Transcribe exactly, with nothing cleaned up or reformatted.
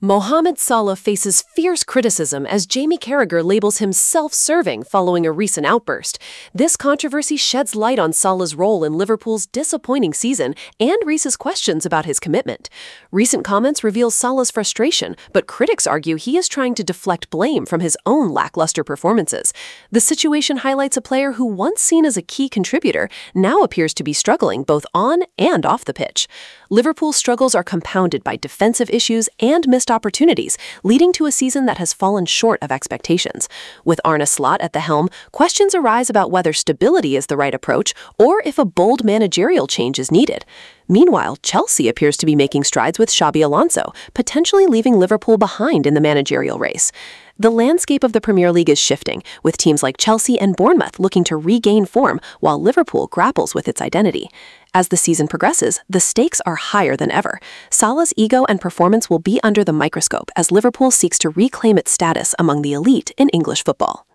Mohamed Salah faces fierce criticism as Jamie Carragher labels him self-serving following a recent outburst. This controversy sheds light on Salah's role in Liverpool's disappointing season and raises questions about his commitment. Recent comments reveal Salah's frustration, but critics argue he is trying to deflect blame from his own lackluster performances. The situation highlights a player who, once seen as a key contributor, now appears to be struggling both on and off the pitch. Liverpool's struggles are compounded by defensive issues and missed opportunities, leading to a season that has fallen short of expectations. With Arne Slot at the helm, questions arise about whether stability is the right approach or if a bold managerial change is needed. Meanwhile, Chelsea appears to be making strides with Xabi Alonso, potentially leaving Liverpool behind in the managerial race. The landscape of the Premier League is shifting, with teams like Chelsea and Bournemouth looking to regain form while Liverpool grapples with its identity. As the season progresses, the stakes are higher than ever. Salah's ego and performance will be under the microscope as Liverpool seeks to reclaim its status among the elite in English football.